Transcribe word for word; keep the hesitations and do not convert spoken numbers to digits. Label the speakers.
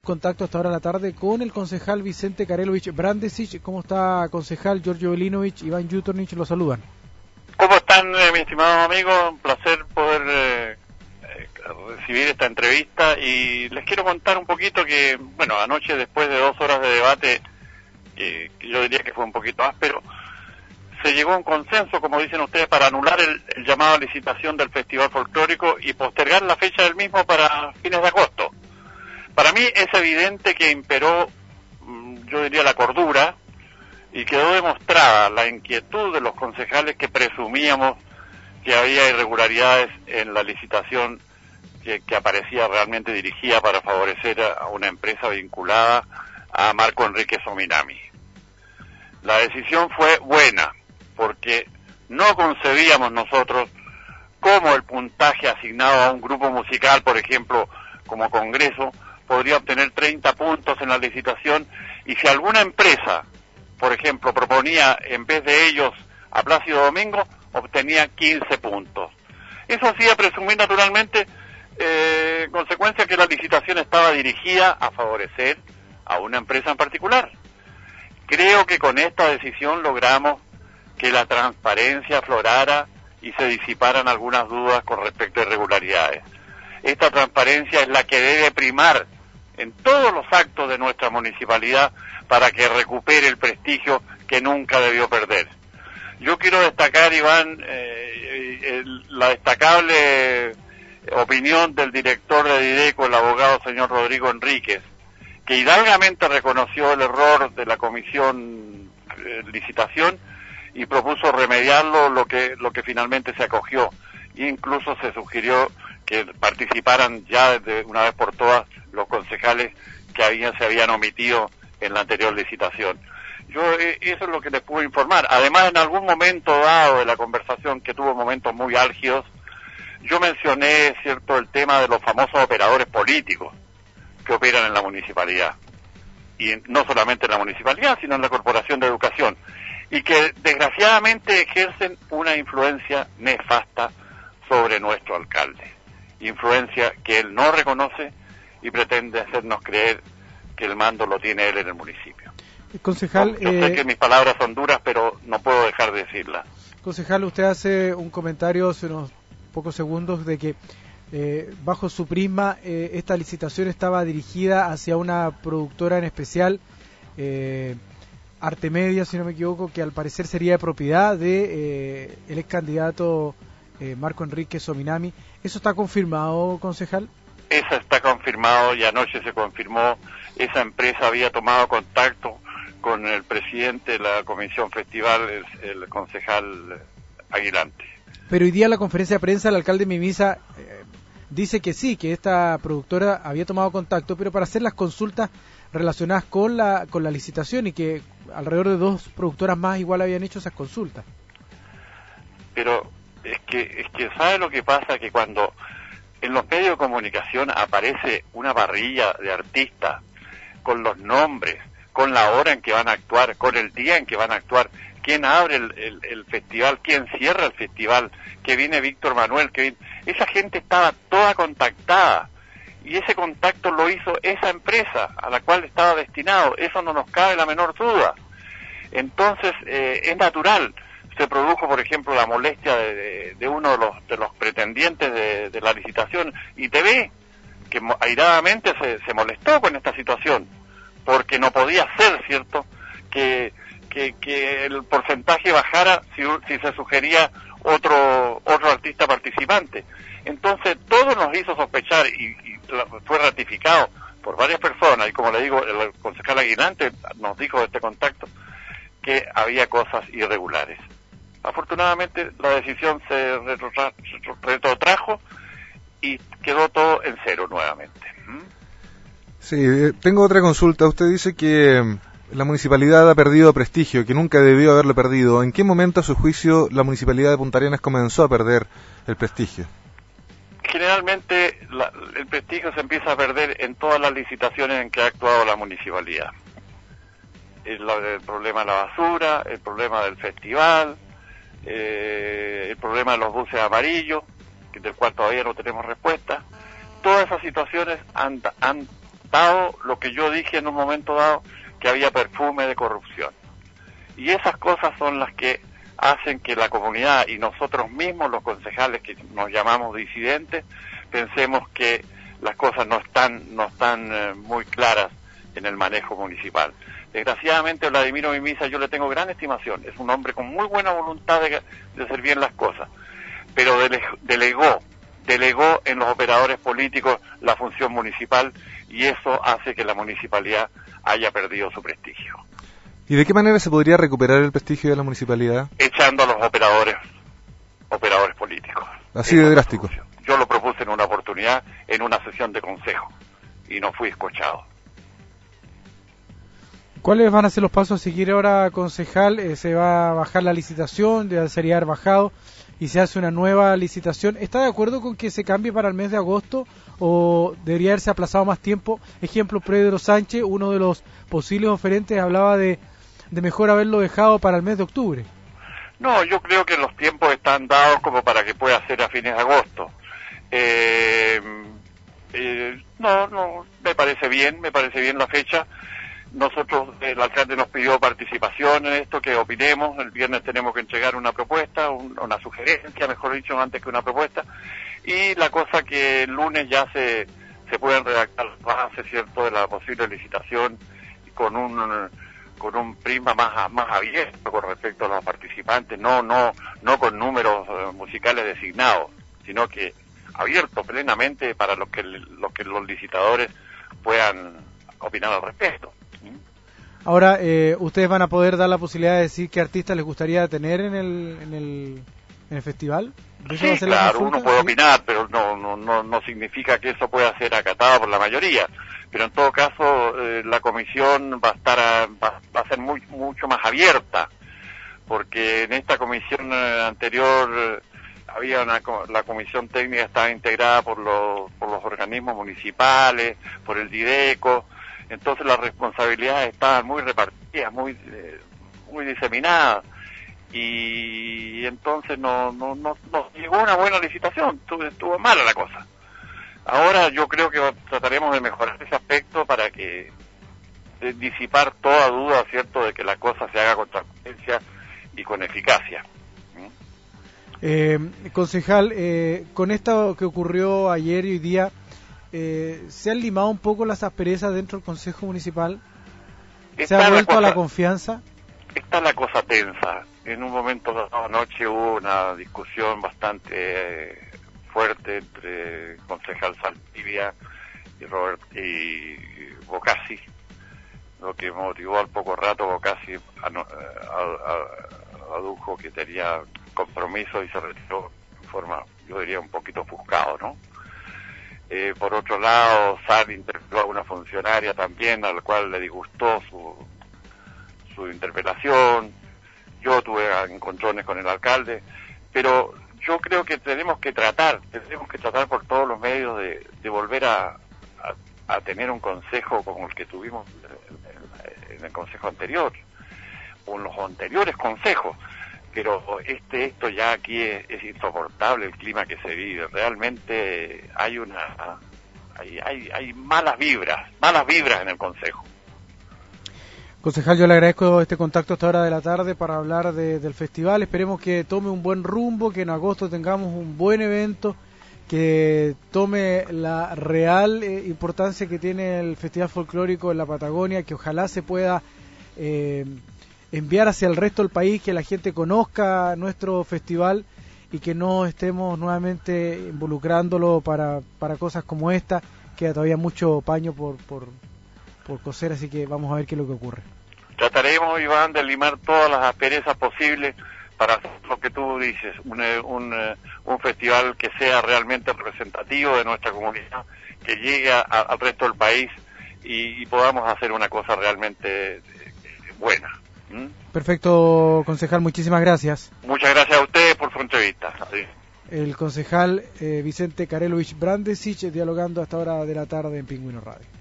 Speaker 1: contacto hasta ahora de la tarde con el concejal Vicente Karelovich Brandesic. ¿Cómo está, concejal? Giorgio Velinovich, Iván Yutornich los saludan.
Speaker 2: ¿Cómo están, eh, mi estimado amigo? Un placer poder eh, eh, recibir esta entrevista, y les quiero contar un poquito que, bueno, anoche, después de dos horas de debate, eh, que yo diría que fue un poquito áspero, se llegó a un consenso, como dicen ustedes, para anular el, el llamado a licitación del Festival Folclórico y postergar la fecha del mismo para fines de agosto. Para mí es evidente que imperó, yo diría, la cordura, y quedó demostrada la inquietud de los concejales que presumíamos que había irregularidades en la licitación que, que aparecía realmente dirigida para favorecer a una empresa vinculada a Marco Enrique Sominami. La decisión fue buena, porque no concebíamos nosotros cómo el puntaje asignado a un grupo musical, por ejemplo, como Congreso, podría obtener treinta puntos en la licitación, y si alguna empresa, por ejemplo, proponía en vez de ellos a Plácido Domingo, obtenía quince puntos. Eso hacía presumir naturalmente, eh, en consecuencia, que la licitación estaba dirigida a favorecer a una empresa en particular. Creo que con esta decisión logramos que la transparencia aflorara y se disiparan algunas dudas con respecto a irregularidades. Esta transparencia es la que debe primar en todos los actos de nuestra municipalidad para que recupere el prestigio que nunca debió perder. Yo quiero destacar, Iván, eh, el, la destacable opinión del director de Dideco, el abogado señor Rodrigo Enríquez, que hidalgamente reconoció el error de la comisión eh, licitación y propuso remediarlo, lo que lo que finalmente se acogió. Incluso se sugirió que participaran ya de una vez por todas los concejales que habían se habían omitido en la anterior licitación. Yo eh, eso es lo que les puedo informar. Además, en algún momento dado de la conversación, que tuvo momentos muy álgidos, yo mencioné, cierto, el tema de los famosos operadores políticos que operan en la municipalidad, y no solamente en la municipalidad, sino en la Corporación de Educación, y que desgraciadamente ejercen una influencia nefasta sobre nuestro alcalde, influencia que él no reconoce y pretende hacernos creer que el mando lo tiene él en el municipio.
Speaker 1: Concejal,
Speaker 2: yo
Speaker 1: eh...
Speaker 2: sé que mis palabras son duras, pero no puedo dejar de decirlas.
Speaker 1: Concejal, usted hace un comentario hace unos pocos segundos de que eh, bajo su prisma eh, esta licitación estaba dirigida hacia una productora en especial, eh, Arte Media, si no me equivoco, que al parecer sería de propiedad de eh, el ex candidato eh, Marco Enrique Sominami. ¿Eso está confirmado, concejal?
Speaker 2: Eso está confirmado, y anoche se confirmó. Esa empresa había tomado contacto con el presidente de la Comisión Festival, el, el concejal Aguilante.
Speaker 1: Pero hoy día en la conferencia de prensa el alcalde Mimisa eh, dice que sí, que esta productora había tomado contacto, pero para hacer las consultas relacionadas con la con la licitación, y que alrededor de dos productoras más igual habían hecho esas consultas.
Speaker 2: Pero es que es que ¿sabe lo que pasa? Que cuando en los medios de comunicación aparece una parrilla de artistas con los nombres, con la hora en que van a actuar, con el día en que van a actuar, quién abre el, el, el festival, quién cierra el festival, que viene Víctor Manuel, que viene... esa gente estaba toda contactada, y ese contacto lo hizo esa empresa a la cual estaba destinado. Eso no nos cabe la menor duda. Entonces eh, es natural. Se produjo, por ejemplo, la molestia de, de, de uno de los de los pretendientes de, de la licitación, I T V, que airadamente se, se molestó con esta situación, porque no podía ser, ¿cierto?, que que, que el porcentaje bajara si, si se sugería otro otro artista participante. Entonces todo nos hizo sospechar, y, y fue ratificado por varias personas, y como le digo, el concejal Aguilante nos dijo de este contacto que había cosas irregulares. Afortunadamente la decisión se retrotra- retrotrajo y quedó todo en cero nuevamente. ¿Mm?
Speaker 3: Sí, tengo otra consulta. Usted dice que la municipalidad ha perdido prestigio, que nunca debió haberlo perdido. ¿En qué momento, a su juicio, la municipalidad de Punta Arenas comenzó a perder el prestigio?
Speaker 2: Generalmente la, el prestigio se empieza a perder en todas las licitaciones en que ha actuado la municipalidad. El, el problema de la basura, el problema del festival, eh, el problema de los buses amarillos, del cual todavía no tenemos respuesta. Todas esas situaciones han, han acatado lo que yo dije en un momento dado, que había perfume de corrupción. Y esas cosas son las que hacen que la comunidad y nosotros mismos, los concejales que nos llamamos disidentes, pensemos que las cosas no están, no están eh, muy claras en el manejo municipal. Desgraciadamente, Vladimiro Mimisa, yo le tengo gran estimación, es un hombre con muy buena voluntad de, de hacer bien las cosas, pero dele, delegó, delegó en los operadores políticos la función municipal, y eso hace que la municipalidad haya perdido su prestigio.
Speaker 3: ¿Y de qué manera se podría recuperar el prestigio de la municipalidad?
Speaker 2: Echando a los operadores, operadores políticos.
Speaker 3: Así de drástico.
Speaker 2: Yo lo propuse en una oportunidad, en una sesión de consejo, y no fui escuchado.
Speaker 1: ¿Cuáles van a ser los pasos a seguir ahora, concejal? Eh, ¿Se va a bajar la licitación? Ya sería haber bajado y se hace una nueva licitación. ¿Está de acuerdo con que se cambie para el mes de agosto o debería haberse aplazado más tiempo? Ejemplo, Pedro Sánchez, uno de los posibles oferentes, hablaba de, de mejor haberlo dejado para el mes de octubre.
Speaker 2: No, yo creo que los tiempos están dados como para que pueda ser a fines de agosto. Eh, eh, no, no, me parece bien, me parece bien la fecha. Nosotros, el alcalde nos pidió participación en esto, que opinemos. El viernes tenemos que entregar una propuesta, un, una sugerencia, mejor dicho, antes que una propuesta. Y la cosa que el lunes ya se, se pueden redactar las bases, ¿cierto?, de la posible licitación con un con un prisma más más abierto con respecto a los participantes, no no no con números uh, musicales designados, sino que abierto plenamente para los que los que los licitadores puedan opinar al respecto.
Speaker 1: Ahora, eh, ustedes van a poder dar la posibilidad de decir qué artistas les gustaría tener en el en el, en el festival.
Speaker 2: Sí, claro, uno puede opinar, pero no, no no no significa que eso pueda ser acatado por la mayoría. Pero en todo caso, eh, la comisión va a estar a, va, va a ser muy mucho más abierta, porque en esta comisión eh, anterior eh, había una la comisión técnica estaba integrada por los por los organismos municipales, por el Dideco. Entonces las responsabilidades estaban muy repartidas, muy eh, muy diseminadas, y entonces no no no, no llegó una buena licitación, estuvo, estuvo mala la cosa. Ahora yo creo que trataremos de mejorar ese aspecto para que de disipar toda duda, ¿cierto?, de que la cosa se haga con transparencia y con eficacia. ¿Mm?
Speaker 1: Eh, concejal, eh, con esto que ocurrió ayer y hoy día, Eh, ¿se han limado un poco las asperezas dentro del Consejo Municipal? ¿Se ha vuelto cosa, a la confianza?
Speaker 2: Está la cosa tensa. En un momento de la noche hubo una discusión bastante eh, fuerte entre el concejal Saldivia y Robert y Bocassi, lo que motivó al poco rato Bocassi a, a, a, adujo que tenía compromiso y se retiró en forma, yo diría, un poquito ofuscado, ¿no? Eh, por otro lado, Sal interpeló a una funcionaria también, al cual le disgustó su, su interpelación. Yo tuve encontrones con el alcalde, pero yo creo que tenemos que tratar, tenemos que tratar por todos los medios de, de volver a, a, a tener un consejo como el que tuvimos en, en el consejo anterior, o en los anteriores consejos. Pero este esto ya aquí es, es insoportable el clima que se vive. Realmente hay una hay, hay, hay malas vibras, malas vibras en el Consejo.
Speaker 1: Concejal, yo le agradezco este contacto a esta hora de la tarde para hablar de, del festival. Esperemos que tome un buen rumbo, que en agosto tengamos un buen evento, que tome la real eh, importancia que tiene el Festival Folclórico en la Patagonia, que ojalá se pueda eh, enviar hacia el resto del país, que la gente conozca nuestro festival y que no estemos nuevamente involucrándolo para, para cosas como esta. Queda todavía mucho paño por, por, por coser, así que vamos a ver qué es lo que ocurre.
Speaker 2: Trataremos, Iván, de limar todas las asperezas posibles para hacer lo que tú dices, un, un, un festival que sea realmente representativo de nuestra comunidad, que llegue a, al resto del país y, y podamos hacer una cosa realmente buena. ¿Mm?
Speaker 1: Perfecto, concejal, muchísimas gracias.
Speaker 2: Muchas gracias a ustedes por su entrevista. Sí.
Speaker 1: El concejal eh, Vicente Karelovich Brandesich dialogando a esta hora de la tarde en Pingüino Radio.